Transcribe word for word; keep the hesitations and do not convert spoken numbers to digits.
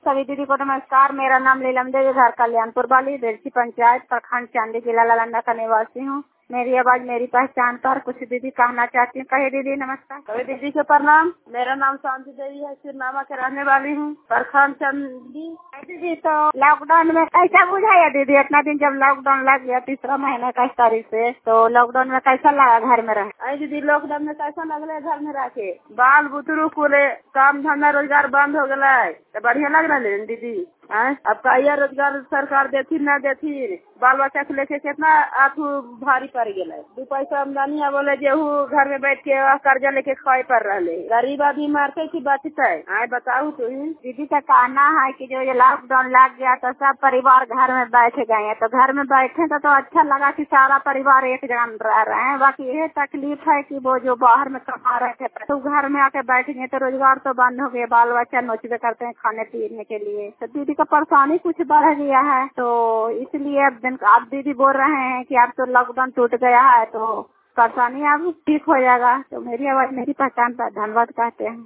सभी दीदी को नमस्कार। मेरा नाम लीलम देवी, घर कल्याणपुर वाली देरसी पंचायत प्रखंड चांदी जिला नालंदा का निवासी हूँ। मेरी आवाज मेरी पहचान पर कुछ दीदी कहना चाहती हूँ। कहे दीदी नमस्कार। सभी दीदी के प्रणाम। मेरा नाम शांति देवी है, सिरनामा के रहने वाली हूँ, प्रखंड चांदी। दीदी तो लॉकडाउन में कैसा बुझाया दीदी? इतना दिन जब लॉकडाउन लग गया तीसरा महीना इक्कीस तारीख से, तो लॉकडाउन में कैसा लगा घर में रह? अरे दीदी लॉकडाउन में कैसा लगल घर में रह के? बाल बुतरू पूरे काम धंधा रोजगार बंद हो गया है, तो बढ़िया लग रहा है दीदी। है अब कहिया रोजगार सरकार देती न देती, बाल बच्चा के लेके कितना आंखू भारी पड़ गया है। दो पैसा आमदनी है, बोले जेहू घर में बैठ के कर्जा लेके खाए पड़ रहे। गरीब आदमी मारते की बचता है। आए बताओ तो दीदी का कहना है कि जो ये लॉकडाउन लग गया तो सब परिवार घर में बैठ गए हैं, तो घर में बैठे तो, तो अच्छा लगा कि सारा परिवार एक जगह रह रहे हैं। बाकी ये तकलीफ है कि वो जो बाहर में कमा रहे थे तो घर में आके बैठ गए तो रोजगार तो बंद हो गया, बाल बच्चा नोचबे करते हैं खाने पीने के लिए, तो दीदी का परेशानी कुछ बढ़ गया है। तो इसलिए अब दिन आप दीदी बोल रहे हैं कि अब तो लॉकडाउन टूट गया है तो परेशानी अब ठीक हो जाएगा। तो मेरी आवाज मेरी पहचान पर धन्यवाद कहते हैं।